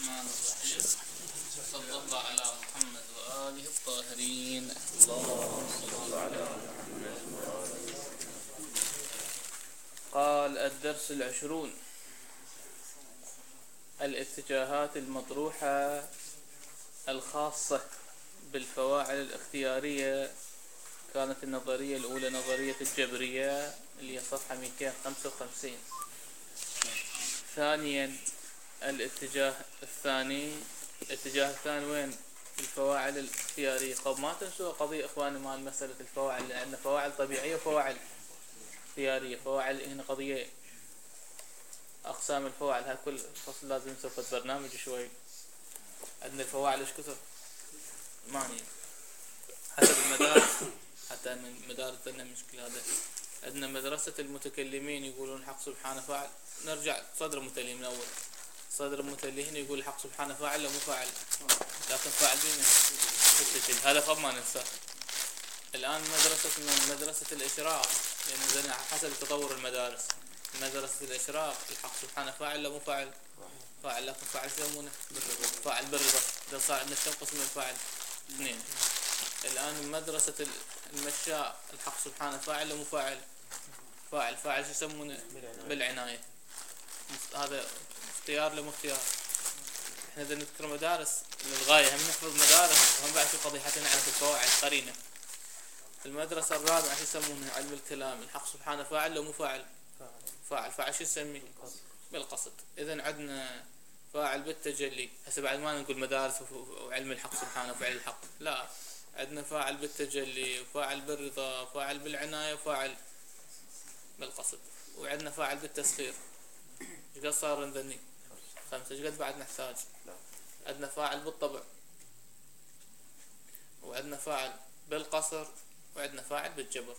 الرحمن الرحيم. صلى الله على محمد وآله الطاهرين. اللهم صل على محمد. قال الدرس 20: الاتجاهات المطروحة الخاصة بالفواعل الاختيارية. كانت النظرية الأولى نظرية الجبرية اللي هي صفحة 255. ثانيا الاتجاه الثاني وين؟ الفواعل الاختيارية. ما تنسوا قضية إخواني مال مسألة الفواعل، لأن فواعل طبيعية وفواعل اختيارية. فواعل هنا قضية أقسام الفواعل، هاي كل فصل لازم نسوي برنامج شوي. عندنا الفواعل ايش كثر؟ 8 حسب المدارس، حتى من مدارس عندنا مشكلة. هذا عندنا مدرسة المتكلمين يقولون الحق سبحانه فاعل. نرجع صدر المتكلمين من أول. صدر المتكلمين يقول الحق سبحانه فاعل مو فاعل، لكن فاعل بين هذا خب ما ننسى. الآن مدرسة الإشراق، يعني حسب تطور المدارس. مدرسة الإشراق الحق سبحانه فاعل مو فاعل، فاعل، لكن فاعل يسمونه فاعل بالرضا. إذا صار عندنا كم قسم الفاعل؟ 2. الآن مدرسة المشاء الحق سبحانه فاعل مو فاعل، فاعل شو يسمونه؟ بالعناية. هذا اختيار لمو اختيار. احنا بدنا نذكر مدارس للغاية، هم نحفظ مدارس وهم بعد في قضيحتنا عن الفواعل قرينة. المدرسة الرابعة شو يسمونها؟ علم الكلام. الحق سبحانه فاعل لو مو فاعل؟ فاعل شو يسميه؟ بالقصد. إذن عندنا فاعل بالتجلي. هسه بعد ما نقول مدارس وعلم الحق سبحانه وفعل الحق، لا، عندنا فاعل بالتجلي وفاعل بالرضا وفاعل بالعناية وفاعل بالقصد، وعندنا فاعل بالتسخير. ايش قد صار عندني؟ 5. ايش قد بعد نحتاج؟ عندنا فاعل بالطبع، وعندنا فاعل بالقصر، وعندنا فاعل بالجبر.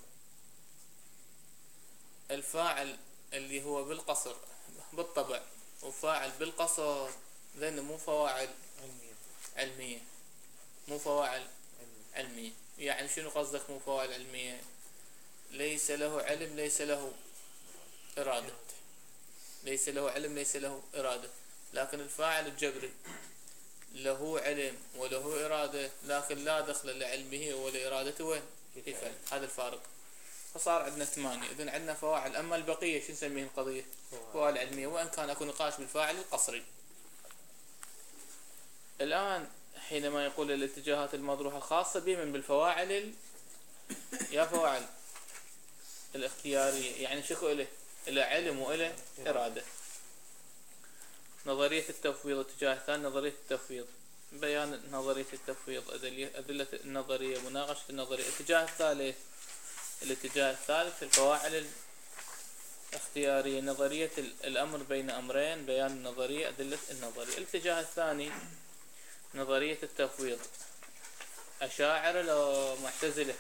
الفاعل اللي هو بالقصر بالطبع وفاعل بالقصر ذن مو فواعل علمية. مو فواعل علمية. يعني شنو قصدك مو فواعل علمية؟ ليس له علم، ليس له إرادة. ليس له علم، ليس له إرادة. لكن الفاعل الجبري له علم وله إرادة، لكن لا دخل لعلمه ولا إرادته وين؟ في فعل. هذا الفارق. فصار عندنا 8. إذن عندنا فواعل. أما البقية شو نسميه القضية؟ فواعل علمية، وإن كان أكو نقاش بالفاعل القصري. الآن حينما يقول الاتجاهات المطروحة خاصة بمن؟ بالفواعل يا فواعل الاختيارية. يعني شكو إلى علم وإلى إرادة. نظرية التفويض. اتجاه ثاني نظرية التفويض. بيان نظرية التفويض، أدلة النظرية، مناقشة النظرية. الاتجاه الثالث في الفواعل الاختيارية، نظرية الأمر بين أمرين، بيان النظرية، أدلة النظرية. الاتجاه الثاني نظرية التفويض. أشاعرة لو معتزلة؟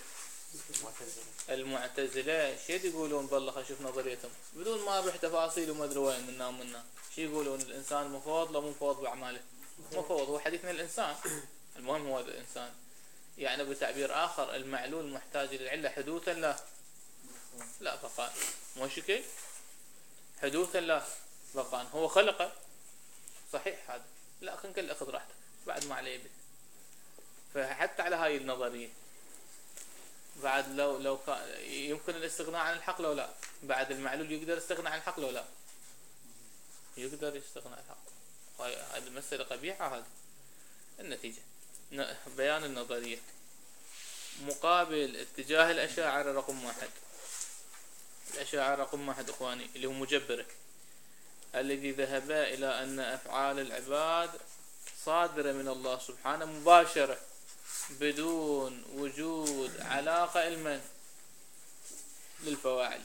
المعتزلة شو يقولون؟ بالله خلينا نشوف نظريتهم بدون ما نروح تفاصيل وما ادري وين منا. شو يقولون؟ الإنسان مفوض لو مفوض بأعماله؟ مفوض. هو حديثنا الإنسان، المهم هو الإنسان. يعني بتعبير آخر المعلول محتاج للعلة حدوثا لا بقاء. مو شكل حدوثا لا بقاء. هو خلقه صحيح هذا، لكن كل أخذ راحته بعد ما عليه به. فحتى على هاي النظرية بعد لو كان يمكن الاستغناء عن الحق لو لا، بعد المعلول يقدر يستغنى عن الحق لو لا، يقدر يستغنى عن الحق. هذه المسألة قبيحة. هذه النتيجة. بيان النظرية. مقابل اتجاه الأشاعرة رقم 1. الأشاعرة رقم 1 إخواني اللي هو مجبرة، الذي ذهب إلى أن أفعال العباد صادرة من الله سبحانه مباشرة بدون وجود علاقة المن للفواعل.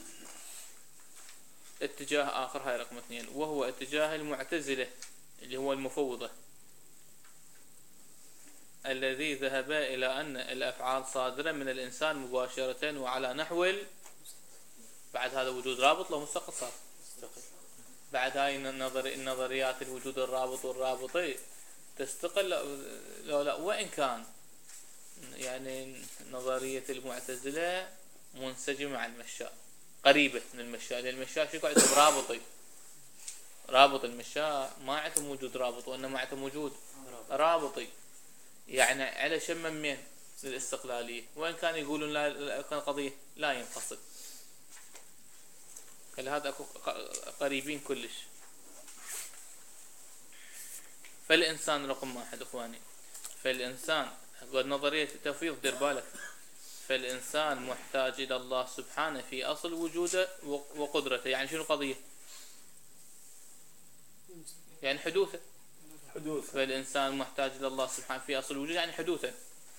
اتجاه آخر هاي رقم 2، وهو اتجاه المعتزلة اللي هو المفوضة، الذي ذهب إلى أن الأفعال صادرة من الإنسان مباشرة وعلى نحو بعد هذا وجود رابط لو مستقل صار. بعد هاي النظريات الوجود الرابط والرابطي تستقل لو لا، وإن كان يعني نظرية المعتزلة منسجمة مع المشاء، قريبة من المشاء، لأن المشاء شو قاعد برابطي رابط المشاة ما عندهم وجود رابط، وإنما عندهم وجود رابطي، يعني على شممين للاستقلالية، وإن كان يقولون لا كان قضية لا ينفصل، فلهذا أكو قريبين كلش. فالإنسان رقم واحد إخواني، فالإنسان نظرية التفويض دير بالك، فالإنسان محتاج إلى الله سبحانه في أصل وجوده وقدرته. يعني شنو قضية؟ يعني حدوثه. فالإنسان محتاج إلى الله سبحانه في أصل وجوده يعني حدوثه.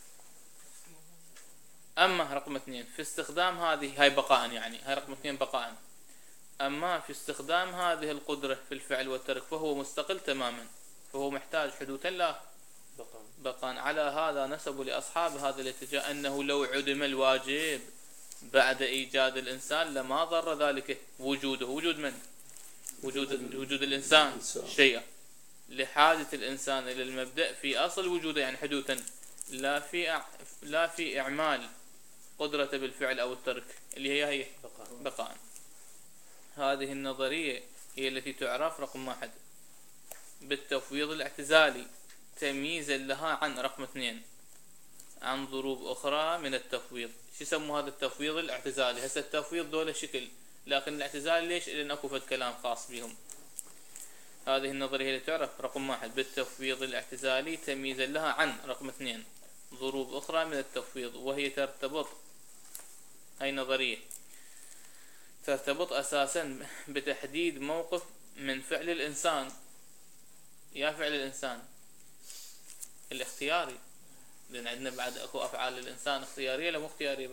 أما رقم اثنين في استخدام هذه، هاي بقاء، يعني هاي رقم اثنين بقاء. أما في استخدام هذه القدرة في الفعل والترك فهو مستقل تماما، فهو محتاج حدوثا لا بقاء. على هذا نسبوا لأصحاب هذا الاتجاه أنه لو عدم الواجب بعد إيجاد الإنسان لما ضر ذلك وجوده. وجود من؟ وجود الإنسان شيئا، لحاجة الإنسان إلى المبدأ في أصل وجوده يعني حدوثا، لا في إعمال قدرته بالفعل أو الترك اللي هي بقاء. هذه النظرية هي التي تعرف رقم واحد بالتفويض الاعتزالي، تمييزا لها عن رقم اثنين عن ضروب أخرى من التفويض. شو يسموا هذا التفويض الاعتزالي؟ هسه التفويض دولة شكل، لكن الاعتزال ليش؟ لأن أكو فد كلام خاص بهم. هذه النظرية هي اللي تعرف رقم واحد بالتفويض الاعتزالي تمييزا لها عن رقم اثنين ضروب أخرى من التفويض، وهي ترتبط، هاي نظرية ترتبط أساسا بتحديد موقف من فعل الإنسان. يا فعل الإنسان الاختياري، لأن عندنا بعد أكو أفعال الإنسان اختيارية ولا مو اختيارية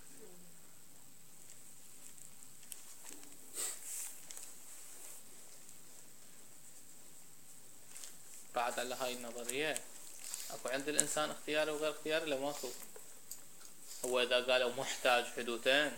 بعد على هاي النظرية أكو عند الإنسان اختياري وغير اختياري لا ماكو. هو إذا قالوا محتاج حدوثين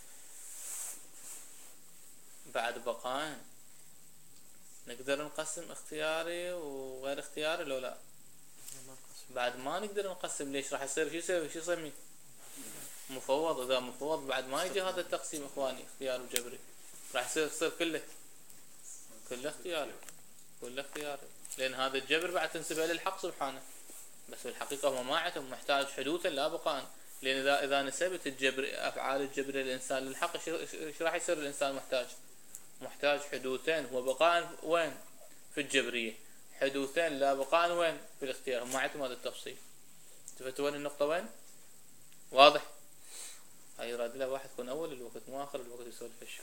بعد بقاء نقدر نقسم اختياري وغير اختياري لو لا؟ بعد ما نقدر نقسم. ليش؟ راح يصير شو يسمي مفوض. إذا مفوض بعد ما يجي هذا التقسيم إخواني اختياري وجبري، راح يصير كله اختياري، كله اختياري، لأن هذا الجبر بعد تنسبه للحق سبحانه، بس في الحقيقة هو ما عندهم محتاج حدوثا لا بقاء. لأن إذا نسبت الجبر أفعال الجبر للإنسان للحق ايش راح يصير الإنسان محتاج حدوثين وبقاء. وين؟ في الجبرية. حدوثين لا بقاء وين؟ في الاختيار. ما عندهم هذا التفصيل. شفت وين النقطة وين؟ واضح؟ هاي يراد له واحد يكون أول الوقت مو آخر الوقت يسولف الشيء.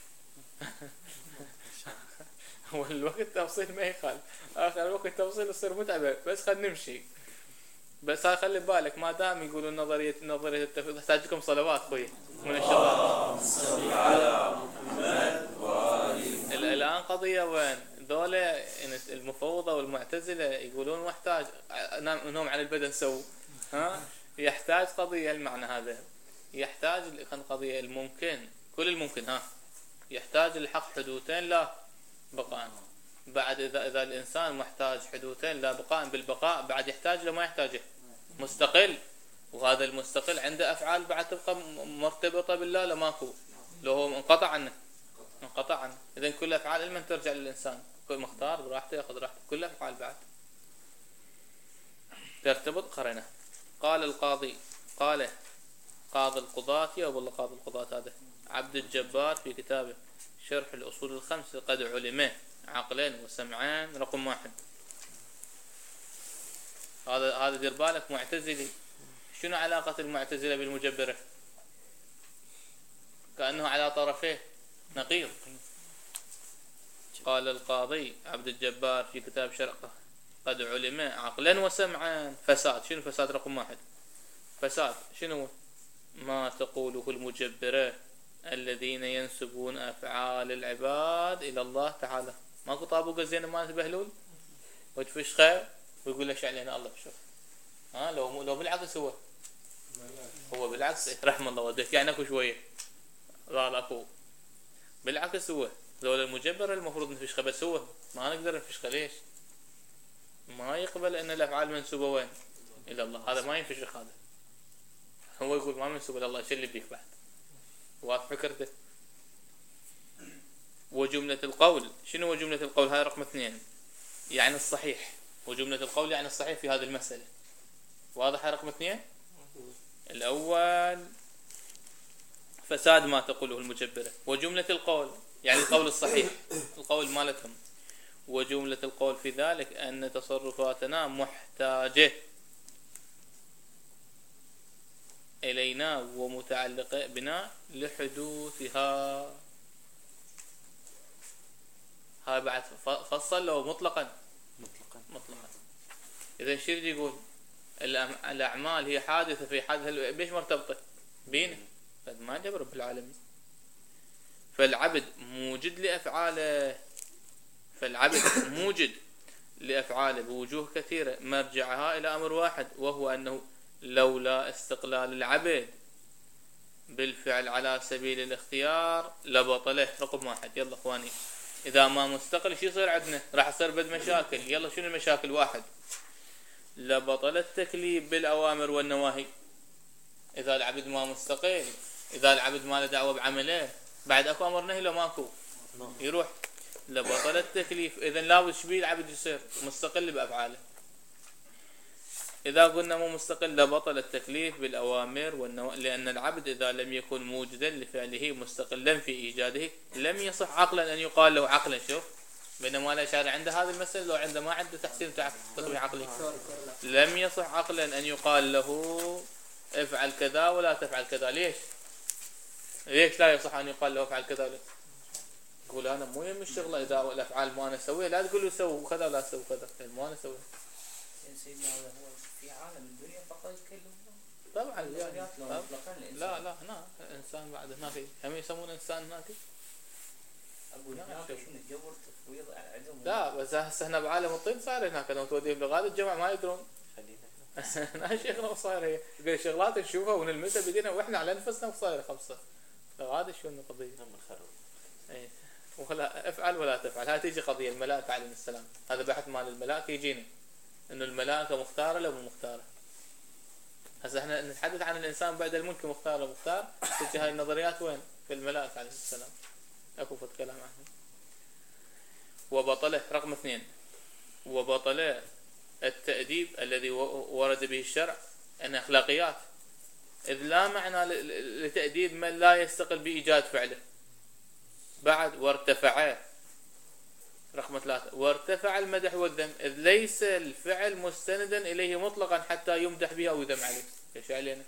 أول الوقت تفصيل ما يخالف، آخر الوقت تفصيل يصير متعبة، بس خلينا نمشي. بس هاي خلي بالك ما دام يقولون نظرية التفويض تحتاج لكم صلوات خوي من الشباب. الآن قضية وين؟ ذولا المفوضة والمعتزلة يقولون محتاج نوم على البدن سو. يحتاج قضية المعنى هذا، يحتاج قضية الممكن، كل الممكن يحتاج الحق حدوثين لا بقاء. بعد إذا الإنسان محتاج حدوثين لا بقاء بالبقاء بعد يحتاج لما يحتاجه مستقل، وهذا المستقل عنده أفعال بعد تبقى مرتبطة بالله لماكو، لو هو انقطع عنه. إذن كل أفعال لمن ترجع للإنسان، كل مختار براحته يأخذ راحته، كل أفعال بعد ترتبط قرنه. قال القاضي، قال قاضي القضاة والله قاضي القضاة هذا عبد الجبار في كتابه شرح الأصول الخمسة قد علمه عقلين وسمعان رقم واحد. هذا دير بالك معتزلي. شنو علاقة المعتزلة بالمجبرة؟ كأنه على طرفيه نقيض. قال القاضي عبد الجبار في كتاب شرقه قد علم عقلا وسمعا فساد. شنو فساد رقم واحد؟ فساد شنو؟ ما تقوله المجبرة الذين ينسبون أفعال العباد إلى الله تعالى. ماكو طابوق زين ما بهلول وتفشخه ويقول لك علينا الله شوف. لو بالعكس هو بالعكس رحم الله والديك يعني اكو شويه لا اكو بالعكس. هو لو المجبر المفروض نفشخه، بس هو ما نقدر نفشخه. ليش؟ ما يقبل ان الافعال منسوبه وين؟ الى الله. هذا ما ينفشخ. هذا هو يقول ما منسوب الى الله. شو اللي بيك بعد؟ واضح فكرته؟ وجملة القول، شنو وجملة القول؟ هاي رقم 2 يعني الصحيح، وجملة القول يعني الصحيح في هذه المسألة. واضح رقم 2؟ الأول فساد ما تقوله المجبرة. وجملة القول يعني القول الصحيح، القول مالتهم. وجملة القول في ذلك أن تصرفاتنا محتاجة إلينا ومتعلقة بنا لحدوثها. هاي بعد فصل لو مطلقا. إذا شو يقول؟ الأعمال هي حادثة في حادثة، بيش مرتبطة بينا؟ فما جاب رب العالمين. فالعبد موجد لأفعاله بوجوه كثيرة، مرجعها إلى أمر واحد، وهو أنه لولا استقلال العبد بالفعل على سبيل الاختيار لبطله. رقم 1. يلا اخواني، إذا ما مستقل شو يصير عندنا؟ راح يصير بد مشاكل. يلا شنو المشاكل؟ 1 لبطل التكليف بالأوامر والنواهي. إذا العبد ما مستقل، إذا العبد ما له دعوة بعمله، بعد أكو أمر نهي لو ماكو يروح لبطل التكليف. إذن لابد شبيه العبد يصير مستقل بأفعاله. إذا قلنا مو مستقل لبطل التكليف بالأوامر والنواهي، لأن العبد إذا لم يكن موجدا لفعله مستقلا في إيجاده لم يصح عقلا أن يقال له عقلا. شوف، بينما الأشاعرة عنده هذه المسألة، لو عنده ما عنده تحسين تقويم عقلي، لم يصح عقلا أن يقال له افعل كذا ولا تفعل كذا. ليش لا يصح أن يقال له افعل كذا؟ يقول أنا مو يم الشغلة، إذا الأفعال ما أنا أسويها لا تقول له سوي كذا ولا سوي كذا، ما أنا أسويها. سيدنا هذا هو في عالم الدنيا فقط يتكلم طبعا لا هنا إنسان بعد هناك هم يسمون إنسان هناك. أقول هناك شنو جبر تفويض عندهم. لا بس هسه هنا بعالم الطين صار هناك، لو توديهم لغاية الجمع ما يدرون. خلينا شيخنا وصاير هي يقول شغلات نشوفها ونلمسها بدينا واحنا على نفسنا وصاير خمسة. هذا شو القضية؟ اي ولا افعل ولا تفعل. هاي تيجي قضية الملائكة عليهم السلام، هذا بحث مال الملائكة يجينا انه الملائكة مختارة لو مو مختارة. هسه احنا نتحدث عن الانسان بعد الملك مختار لو مختار، تجي هاي النظريات وين؟ في الملائكة عليهم السلام، اكو فت كلام عنهم. وبطله رقم 2 وبطله التأديب الذي ورد به الشرع أن أخلاقيات، إذ لا معنى لتأديب من لا يستقل بإيجاد فعله. بعد وارتفع رقم 3 وارتفع المدح والذم، إذ ليس الفعل مستندا إليه مطلقا حتى يمدح به أو يذم عليه. ايش علينا؟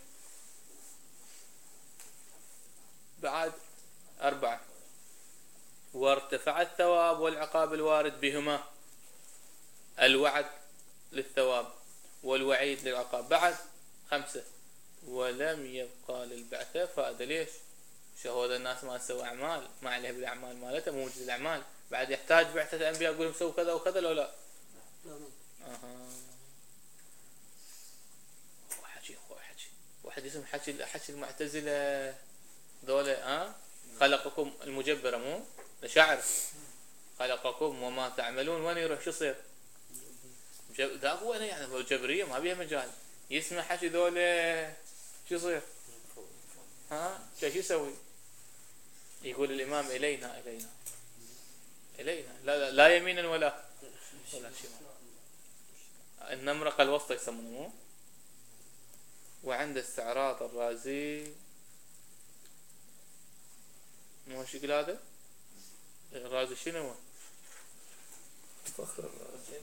بعد 4 وارتفع الثواب والعقاب الوارد بهما، الوعد للثواب والوعيد للعقاب. بعد 5 ولم يبقى للبعثة فائدة. ليش؟ شهود الناس ما تسوي أعمال، ما عليها بالأعمال مالتها، موجود الأعمال، بعد يحتاج بعثة الأنبياء يقولون سووا كذا وكذا لو لا؟ واحد اسم حكي المعتزلة ذولا. خلقكم المجبرة مو لشعر، خلقكم وما تعملون، وين يروح؟ شو يصير؟ ذا هو أنا يعني الجبرية ما بيها مجال يسمع حكي ذولا، شو يصير؟ شو يسوي؟ يقول الإمام إلينا لا يمينا ولا شمال. النمرقة الوسطى يسمونه. وعند استعراض الرازي مو شكل هذا الرازي شنو؟ فخر الرازي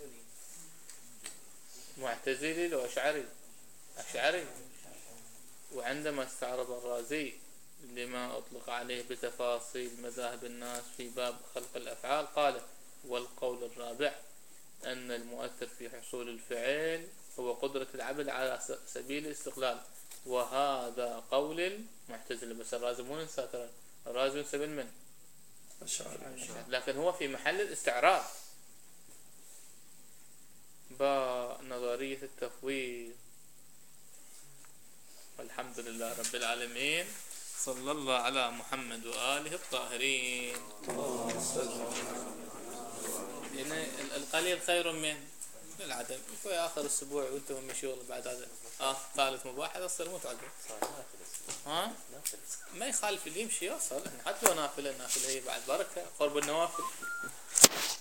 معتزلي لو أشعري. وعندما استعرض الرازي لما أطلق عليه بتفاصيل مذاهب الناس في باب خلق الأفعال، قال: والقول الرابع أن المؤثر في حصول الفعل هو قدرة العبد على سبيل الاستقلال، وهذا قول المعتزلة. بس الرازي مو ننسى، ترى الرازي ينسب من لكن هو في محل الاستعراض بنظرية التفويض. والحمد لله رب العالمين، صلى الله على محمد وآله الطاهرين. القليل خير من للعدم في اخر اسبوع وانت من شغل بعد هذا ثالث مباح هذا تصير متعب. ها ما يخالف اللي يمشي يوصل، حتى لو نافله، النافله هي بعد بركه قرب النوافل.